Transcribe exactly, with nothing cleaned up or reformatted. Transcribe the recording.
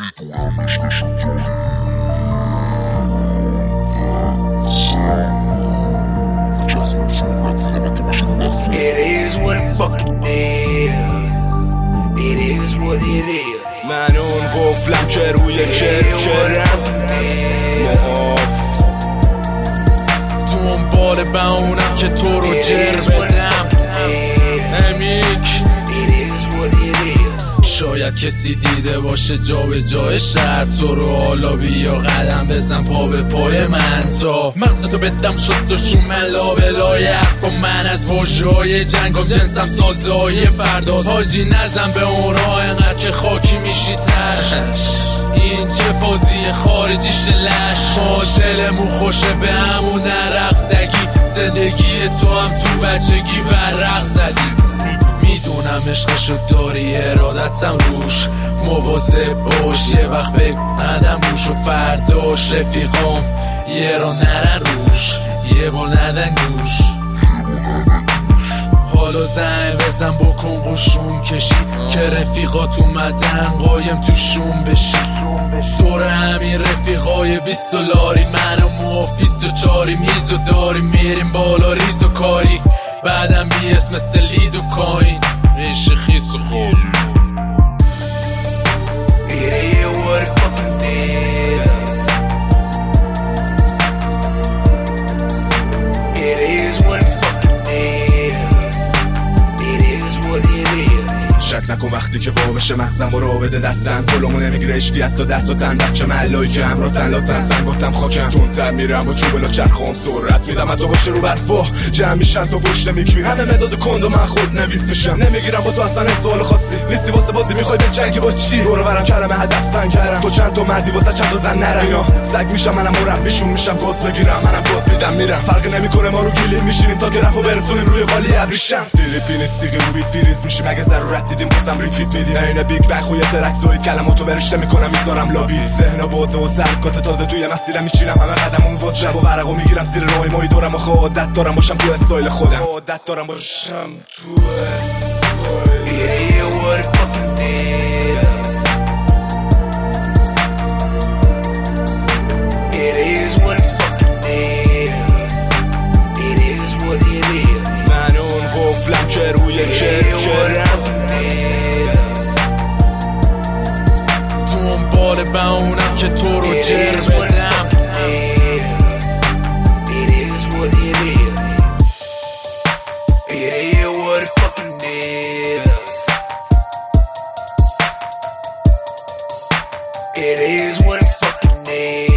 It is what it fucking is. It is what it is. من اون قفلم که روی کرکرم معاف دنبال بمونم که تو رو جر بدم امیک. شاید کسی دیده باشه جا به جای شهر تو رو، حالا بیا قدم بزن پا به پای من تا مغزتو بدم شست و شون من لابلای حرف و من از واژه‌های جنگم جنسم سازهای فرداست. حاجی نزن به اون راه انقدر که خاکی میشی تش. این چه فازی خارجیش لش، ما دلمون خوشه به همون نرق زگی. زندگی تو هم تو بچگی ورق زدی. میدونم عشقشو داری ارادتم روش، مواظب باش یه وقت بگو ندم روش و فرداش رفیقام یه را نرن روش یه بار ندن گوش. حالا زنگ بزن بکن قشون کشی که رفیقات اومدن قایم توشون بشی. دور همین رفیقای بیست دلاری من و موافیست و چاری میز و داری میریم بالا ریز و کاری. بعدم بی اسم مثل لید و کاین میشه خیس و خوری. It is what it fucking is. It is what it fucking is. It is what it is. شک نکن وقتی که وا بشه مغزم برو بده دستم کلمو نمیگیره اشکی حتی ده تا تن بچه ملایی که همراه تن لاتن سنگاتم خاکم تونتر میرم با چوب لا چرخم سرعت میدم حتی باشه رو برفا جمع میشن تا پشت میک میرم همه مداد کند و من خود نویس میشم. نمیگیرم با تو اصلا سوال خاصی نیستی واسه بازی میخوای به جنگی با چی دور برم کلمه هدف سنگ کردم تو چند تا مردی واسه چند تا زن نرم اینا سگ میشم منم مربیشون میشم باز بگیرم منم باز میدم میرم فرقی نمیکنه ما رو گیلی میشینیم تا که رفو برسونیم روی قالی ابریشم. فیلیپین سیگی رو بیت پیریز میشی مگه ضرورت دیدیم بازم ریپیت میدی عین بیگ بنگ خوی ترک سوید کلماتو برشته میکنم میذارم لابیت ذهن بازه و سرکات تازه توی مسیرم میشینم همه قدممو واسه شب و ورقو میگیرم زیر راه مای دورم و عادت دارم باشم تو استایل خودم عادت دارم باشم تو استایل. It is what it fucking is. It is what it fucking is. It is what it is. من اون قفلم که روی کرکرم دنبال بمونم که تو رو جر بدم. It is what it is. It is what it fucking is. It is what it fucking is.